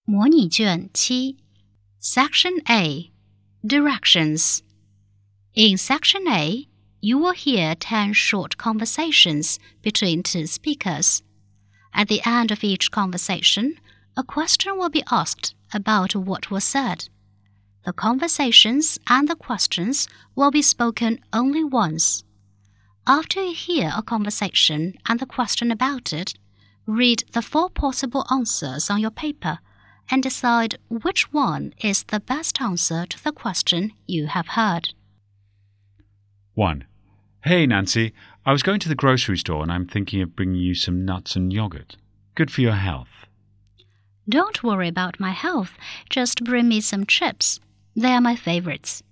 模拟卷7 Section A Directions. In Section A, you will hear 10 short conversations between two speakers. At the end of each conversation, a question will be asked about what was said. The conversations and the questions will be spoken only once. After you hear a conversation and the question about it, read the 4 possible answers on your paper and decide which one is the best answer to the question you have heard. 1. Hey, Nancy, I was going to the grocery store and I'm thinking of bringing you some nuts and yogurt. Good for your health. Don't worry about my health. Just bring me some chips. They are my favorites.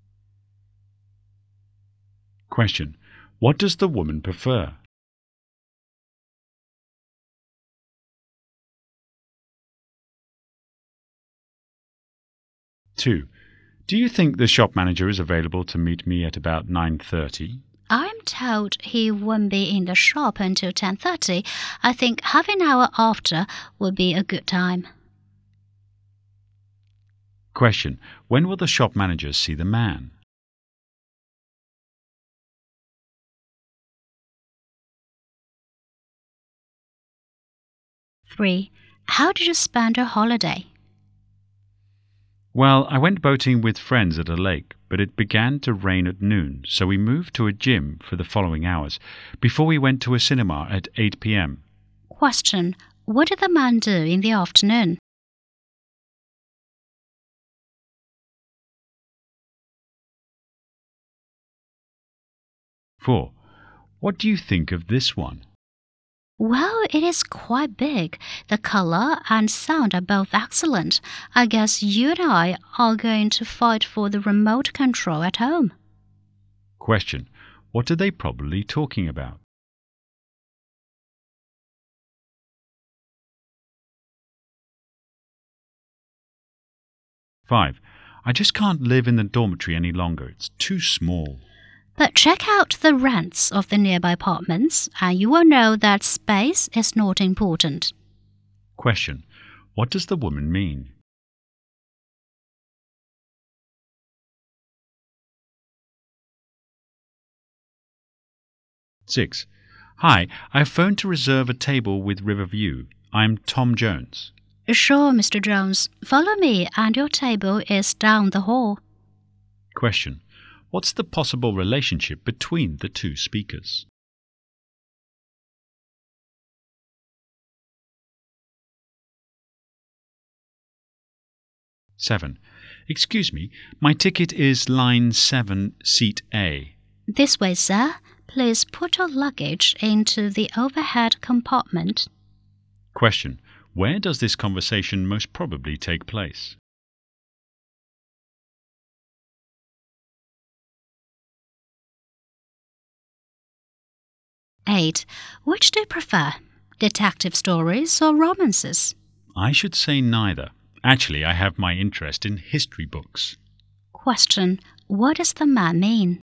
Question. What does the woman prefer? Two. Do you think the shop manager is available to meet me at about 9:30? I'm told he won't be in the shop until 10:30. I think half an hour after would be a good time. Question. When will the shop manager see the man? Three. How did you spend your holiday? Well, I went boating with friends at a lake, but it began to rain at noon, so we moved to a gym for the following hours, before we went to a cinema at 8 p.m. Question. What did the man do in the afternoon? Four. What do you think of this one? Well, it is quite big. The color and sound are both excellent. I guess you and I are going to fight for the remote control at home. Question. What are they probably talking about? Five. I just can't live in the dormitory any longer. It's too small. But check out the rents of the nearby apartments, and you will know that space is not important. Question. What does the woman mean? Six. Hi, I've phoned to reserve a table with Riverview. I'm Tom Jones. Sure, Mr. Jones. Follow me, and your table is down the hall. Question. What's the possible relationship between the two speakers? Seven. Excuse me, my ticket is line 7, seat A. This way, sir. Please put your luggage into the overhead compartment. Question. Where does this conversation most probably take place? Eight. Which do you prefer, detective stories or romances? I should say neither. Actually, I have my interest in history books. Question. What does the man mean?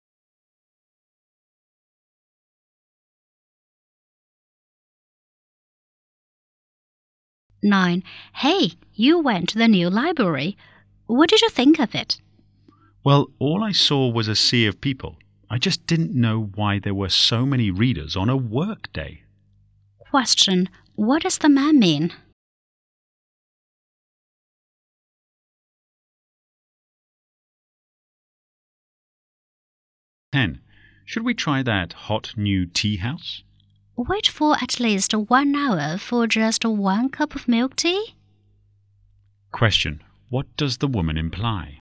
Nine. Hey, you went to the new library. What did you think of it? Well, all I saw was a sea of people. I just didn't know why there were so many readers on a work day. Question. What does the man mean? Ten. Should we try that hot new tea house? Wait for at least 1 hour for just 1 cup of milk tea? Question. What does the woman imply?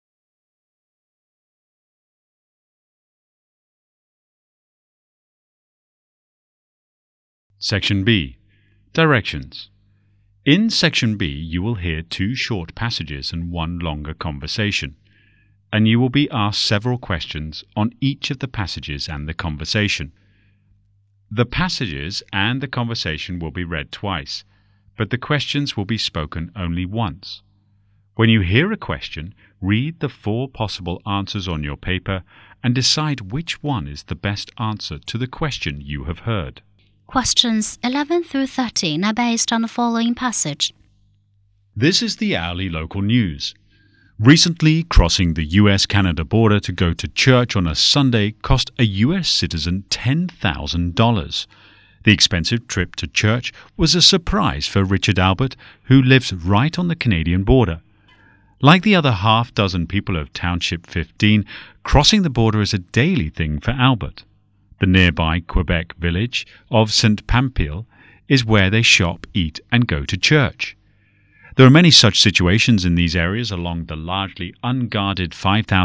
Section B. Directions. In Section B, you will hear 2 short passages and 1 longer conversation, and you will be asked several questions on each of the passages and the conversation. The passages and the conversation will be read twice, but the questions will be spoken only once. When you hear a question, read the 4 possible answers on your paper and decide which one is the best answer to the question you have heard. Questions 11 through 13 are based on the following passage. This is the hourly local news. Recently, crossing the US-Canada border to go to church on a Sunday cost a US citizen $10,000. The expensive trip to church was a surprise for Richard Albert, who lives right on the Canadian border. Like the other half-dozen people of Township 15, crossing the border is a daily thing for Albert. The nearby Quebec village of St. Pamphile is where they shop, eat, and go to church. There are many such situations in these areas along the largely unguarded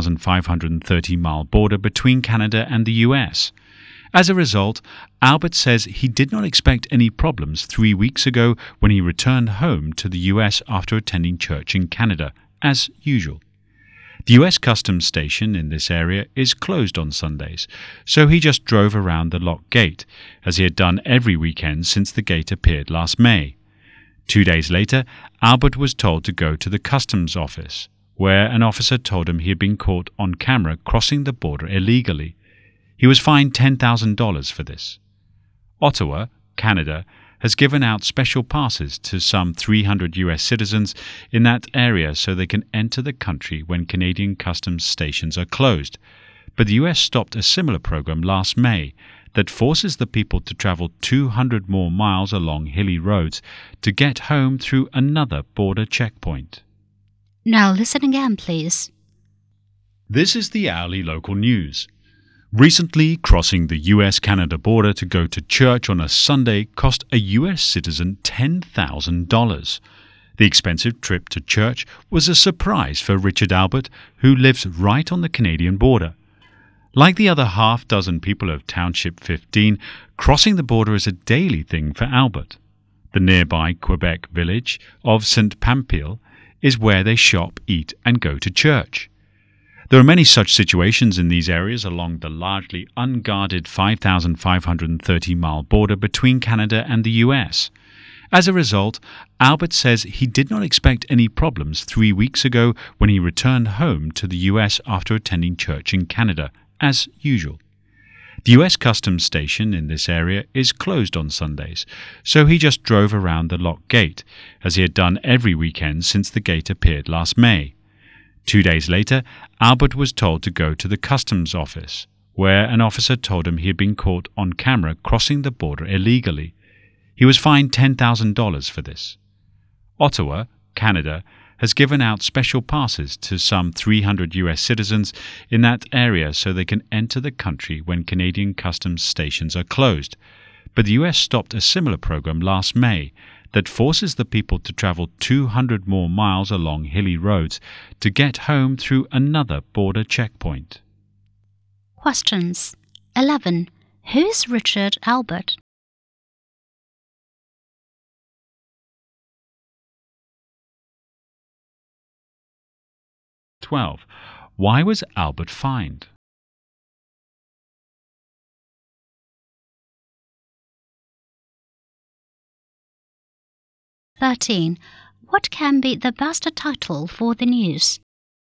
5,530-mile border between Canada and the US. As a result, Albert says he did not expect any problems 3 weeks ago when he returned home to the US after attending church in Canada, as usual. The US Customs station in this area is closed on Sundays, so he just drove around the locked gate, as he had done every weekend since the gate appeared last May. 2 days later, Albert was told to go to the customs office, where an officer told him he had been caught on camera crossing the border illegally. He was fined $10,000 for this. Ottawa, Canada, has given out special passes to some 300 US citizens in that area so they can enter the country when Canadian customs stations are closed. But the US stopped a similar program last May that forces the people to travel 200 more miles along hilly roads to get home through another border checkpoint. Now listen again, please. This is the hourly local news. Recently, crossing the US-Canada border to go to church on a Sunday cost a US citizen $10,000. The expensive trip to church was a surprise for Richard Albert, who lives right on the Canadian border. Like the other half-dozen people of Township 15, crossing the border is a daily thing for Albert. The nearby Quebec village of St. Pamphile is where they shop, eat, and go to church. There are many such situations in these areas along the largely unguarded 5,530-mile border between Canada and the US. As a result, Albert says he did not expect any problems 3 weeks ago when he returned home to the US after attending church in Canada, as usual. The US Customs station in this area is closed on Sundays, so he just drove around the locked gate, as he had done every weekend since the gate appeared last May. 2 days later, Albert was told to go to the customs office, where an officer told him he had been caught on camera crossing the border illegally. He was fined $10,000 for this. Ottawa, Canada, has given out special passes to some 300 US citizens in that area so they can enter the country when Canadian customs stations are closed. But the US stopped a similar program last May that forces the people to travel 200 more miles along hilly roads to get home through another border checkpoint. Questions. 11. Who is Richard Albert? 12. Why was Albert fined? 13. What can be the best title for the news?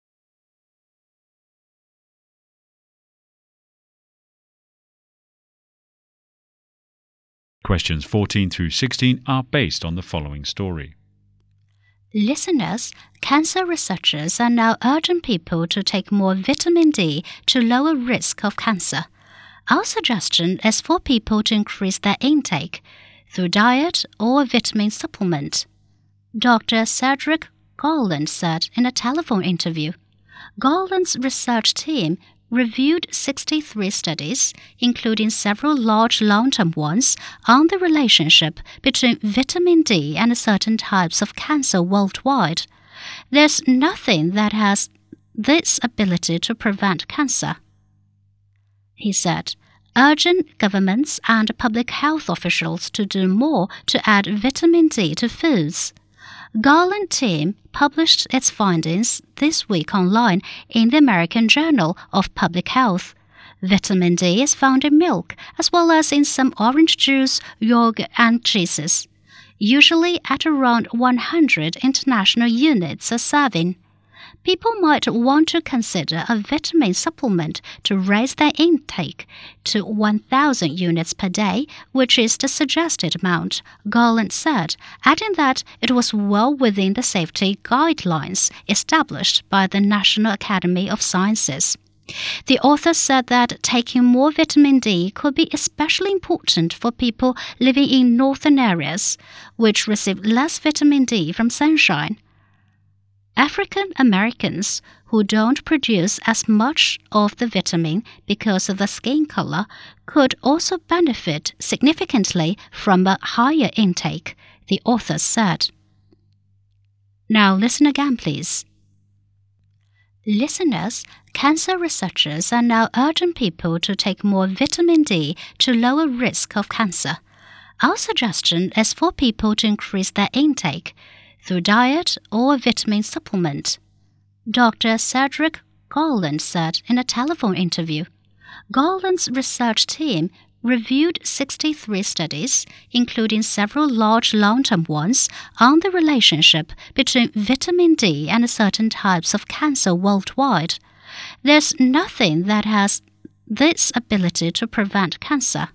Questions 14 through 16 are based on the following story. Listeners, cancer researchers are now urging people to take more vitamin D to lower risk of cancer. Our suggestion is for people to increase their intake through diet or vitamin supplement. Dr. Cedric Garland said in a telephone interview. Garland's research team reviewed 63 studies, including several large long-term ones, on the relationship between vitamin D and certain types of cancer worldwide. There's nothing that has this ability to prevent cancer, he said, urging governments and public health officials to do more to add vitamin D to foods. Garland team published its findings this week online in the American Journal of Public Health. Vitamin D is found in milk as well as in some orange juice, yogurt, and cheeses, usually at around 100 international units a serving. People might want to consider a vitamin supplement to raise their intake to 1,000 units per day, which is the suggested amount, Garland said, adding that it was well within the safety guidelines established by the National Academy of Sciences. The author said that taking more vitamin D could be especially important for people living in northern areas, which receive less vitamin D from sunshine. African Americans who don't produce as much of the vitamin because of the skin color could also benefit significantly from a higher intake, the author said. Now listen again, please. Listeners, cancer researchers are now urging people to take more vitamin D to lower risk of cancer. Our suggestion is for people to increase their intake through diet or a vitamin supplement, Dr. Cedric Garland said in a telephone interview. Garland's research team reviewed 63 studies, including several large long-term ones, on the relationship between vitamin D and certain types of cancer worldwide. There's nothing that has this ability to prevent cancer,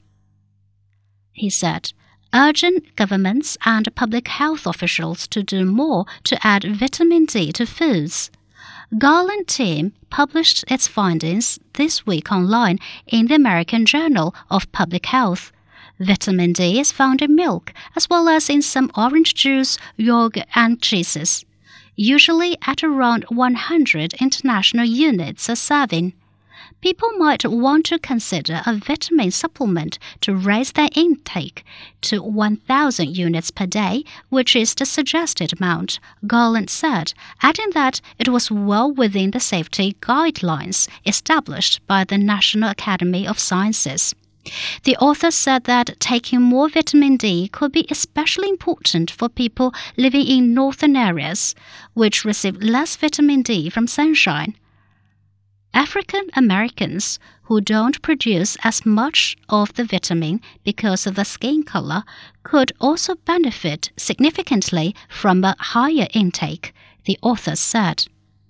he said, urging governments and public health officials to do more to add vitamin D to foods. Garland team published its findings this week online in the American Journal of Public Health. Vitamin D is found in milk as well as in some orange juice, yogurt and cheeses, usually at around 100 international units a serving. People might want to consider a vitamin supplement to raise their intake to 1,000 units per day, which is the suggested amount, Garland said, adding that it was well within the safety guidelines established by the National Academy of Sciences. The author said that taking more vitamin D could be especially important for people living in northern areas, which receive less vitamin D from sunshine. African Americans who don't produce as much of the vitamin because of the skin color could also benefit significantly from a higher intake, the author said.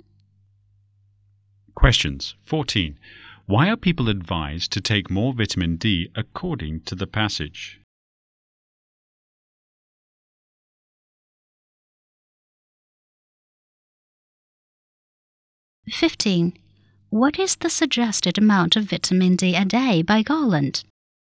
Questions 14. Why are people advised to take more vitamin D according to the passage? 15. What is the suggested amount of vitamin D a day by Garland?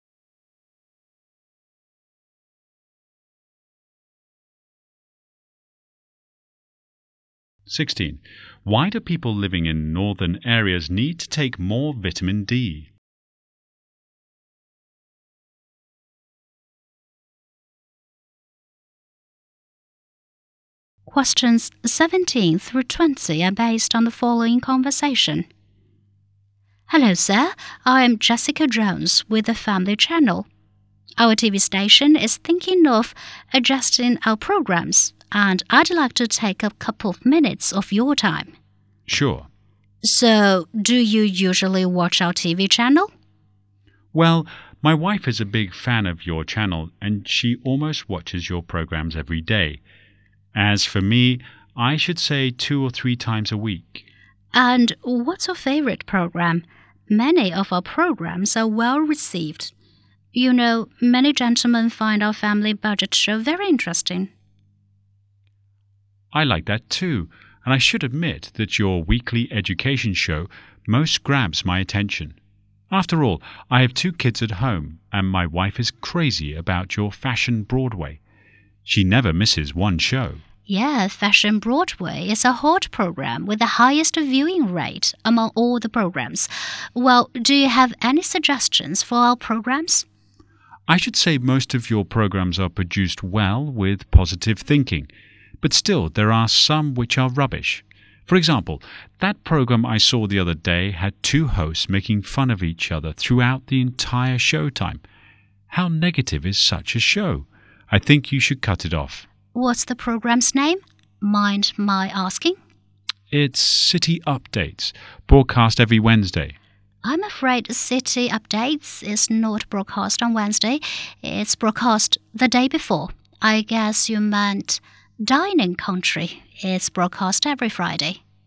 16. Why do people living in northern areas need to take more vitamin D? 'Questions 17 through 20 are based on the following conversation. Hello, sir. I am Jessica Jones with the Family Channel. Our TV station is thinking of adjusting our programs, and I'd like to take a couple of minutes of your time. Sure. So, do you usually watch our TV channel? Well, my wife is a big fan of your channel, and she almost watches your programs every day. As for me, I should say 2 or 3 times a week. And what's your favorite program? Many of our programs are well received. You know, many gentlemen find our family budget show very interesting. I like that too, and I should admit that your weekly education show most grabs my attention. After all, I have 2 kids at home, and my wife is crazy about your Fashion Broadway. She never misses one show. Yeah, Fashion Broadway is a hot program with the highest viewing rate among all the programs. Well, do you have any suggestions for our programs? I should say most of your programs are produced well with positive thinking, but still there are some which are rubbish. For example, that program I saw the other day had 2 hosts making fun of each other throughout the entire showtime. How negative is such a show? I think you should cut it off. What's the program's name? Mind my asking? It's City Updates, broadcast every Wednesday. I'm afraid City Updates is not broadcast on Wednesday. It's broadcast the day before. I guess you meant Dining Country. It's broadcast every Friday.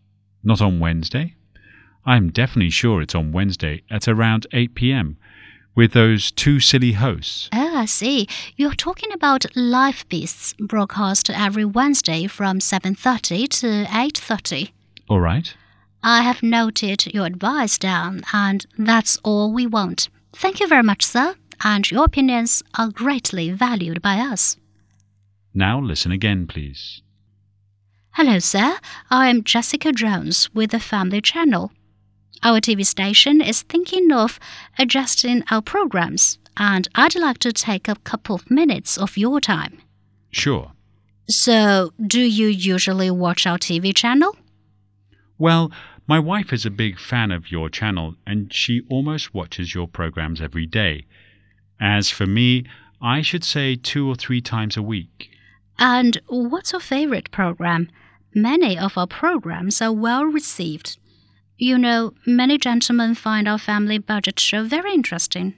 Not on Wednesday? I'm definitely sure it's on Wednesday at around 8 p.m. with those two silly hosts. Oh, I see. You're talking about Life Beasts, broadcast every Wednesday from 7:30 to 8:30. All right. I have noted your advice down, and that's all we want. Thank you very much, sir, and your opinions are greatly valued by us. Now listen again, please. Hello, sir. I'm Jessica Jones with the Family Channel. Our TV station is thinking of adjusting our programs, and I'd like to take a couple of minutes of your time. Sure. So, do you usually watch our TV channel? Well, my wife is a big fan of your channel and she almost watches your programs every day. As for me, I should say 2 or 3 times a week. And what's your favorite program? Many of our programs are well received. You know, many gentlemen find our family budget show very interesting.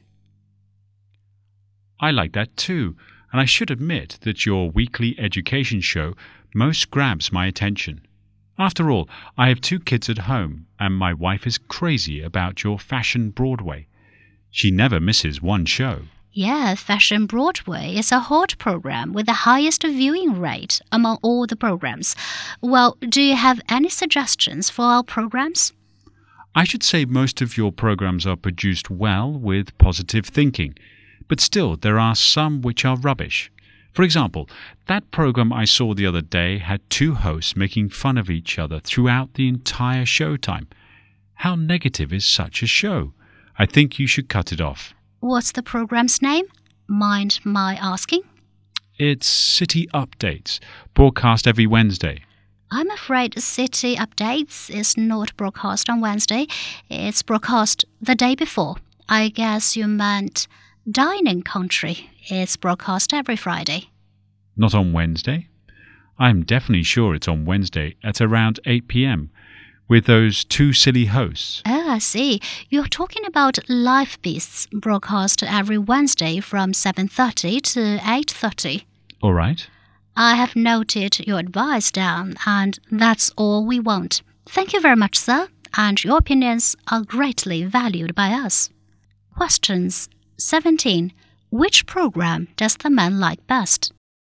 I like that too, and I should admit that your weekly education show most grabs my attention. After all, I have 2 kids at home, and my wife is crazy about your Fashion Broadway. She never misses one show. Yeah, Fashion Broadway is a hot program with the highest viewing rate among all the programs. Well, do you have any suggestions for our programs? I should say most of your programs are produced well with positive thinking, but still there are some which are rubbish. For example, that program I saw the other day had 2 hosts making fun of each other throughout the entire showtime. How negative is such a show? I think you should cut it off. What's the program's name? Mind my asking? It's City Updates, broadcast every Wednesday. I'm afraid City Updates is not broadcast on Wednesday. It's broadcast the day before. I guess you meant Dining Country. It's broadcast every Friday. Not on Wednesday? I'm definitely sure it's on Wednesday at around 8 p.m. with those 2 silly hosts. Oh, I see. You're talking about Life Beasts, broadcast every Wednesday from 7:30 to 8:30. All right. I have noted your advice down, and that's all we want. Thank you very much, sir, and your opinions are greatly valued by us. Questions 17. Which program does the man like best?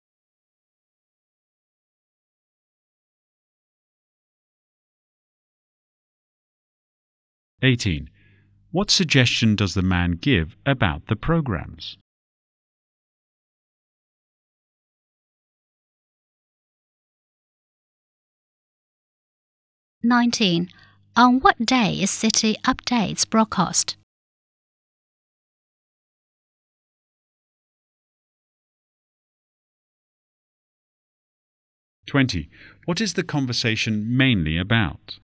(18) What suggestion does the man give about the programs? (19) On what day is City Updates broadcast? (20) What is the conversation mainly about?